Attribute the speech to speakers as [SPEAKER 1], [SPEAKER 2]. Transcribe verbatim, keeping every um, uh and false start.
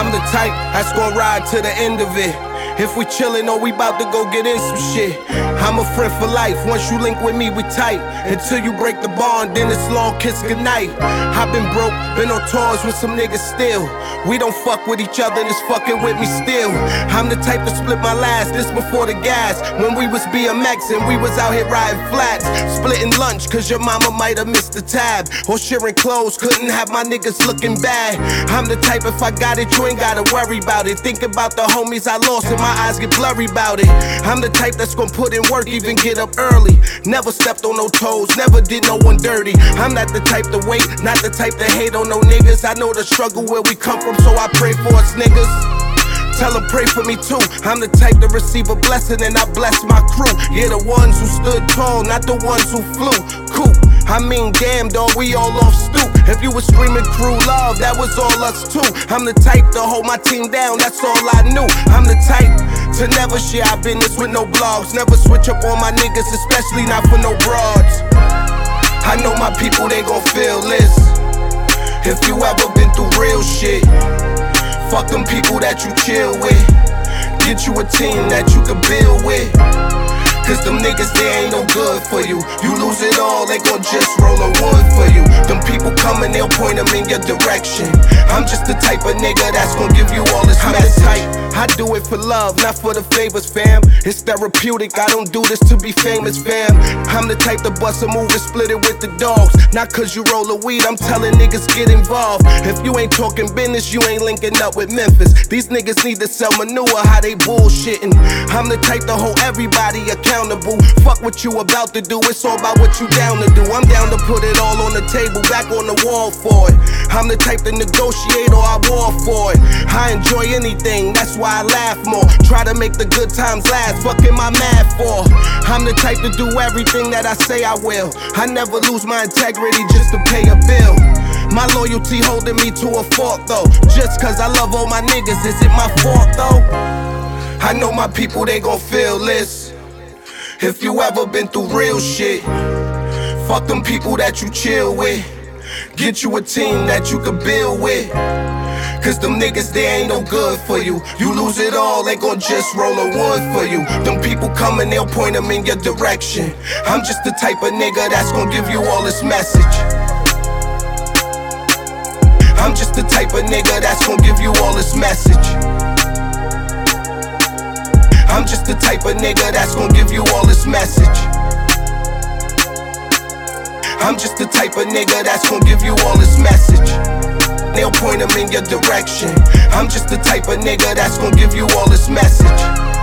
[SPEAKER 1] I'm the type that's gonna ride to the end of it. If we chillin' or we bout to go get in some shit. I'm a friend for life, once you link with me, we tight. Until you break the bond, then it's long kiss goodnight. I've been broke, been on tours with some niggas still. We don't fuck with each other, and it's fucking with me still. I'm the type to split my last, this before the gas. When we was B M X and we was out here riding flats. Splitting lunch, cause your mama might have missed the tab. Or sharing clothes, couldn't have my niggas looking bad. I'm the type, if I got it, you ain't gotta worry about it. Think about the homies I lost and my eyes get blurry about it. I'm the type that's gonna put in work, even get up early. Never stepped on no toes, never did no one dirty. I'm not the type to wait, not the type to hate on no niggas. I know the struggle where we come from, so I pray for us niggas. Tell them pray for me too. I'm the type to receive a blessing and I bless my crew. Yeah, the ones who stood tall, not the ones who flew. Cool. I mean, damn, dog, we all off stoop. If you was screaming crew love, that was all us too. I'm the type to hold my team down, that's all I knew. I'm the type to never share our business with no blogs. Never switch up on my niggas, especially not for no broads. I know my people, they gon' feel this. If you ever been through real shit, fuck them people that you chill with. Get you a team that you can build with. Cause them niggas, they ain't no good for you. You lose it all, they gon' just roll a wood for you. Them people coming, they'll point them in your direction. I'm just the type of nigga that's gon' give you all this message. I do it for love, not for the favors, fam. It's therapeutic, I don't do this to be famous, fam. I'm the type to bust a move and split it with the dogs. Not cause you roll a weed, I'm telling niggas get involved. If you ain't talking business, you ain't linking up with Memphis. These niggas need to sell manure, how they bullshitting. I'm the type to hold everybody accountable. Fuck what you about to do, it's all about what you down to do. I'm down to put it all on the table, back on the wall for it. I'm the type to negotiate or I war for it. I enjoy anything, that's why I laugh more. Try to make the good times last, fuck am I mad for? I'm the type to do everything that I say I will. I never lose my integrity just to pay a bill. My loyalty holding me to a fork though. Just cause I love all my niggas, is it my fault though? I know my people, they gon' feel this. If you ever been through real shit, fuck them people that you chill with. Get you a team that you can build with. Cause them niggas, they ain't no good for you. You lose it all, they gon' just roll a wood for you. Them people coming, they'll point them in your direction. I'm just the type of nigga that's gon' give you all this message. I'm just the type of nigga that's gon' give you all this message. I'm just the type of nigga that's gon' give you all this message. I'm just the type of nigga that's gon' give you all this message. They'll point them in your direction. I'm just the type of nigga that's gon' give you all this message.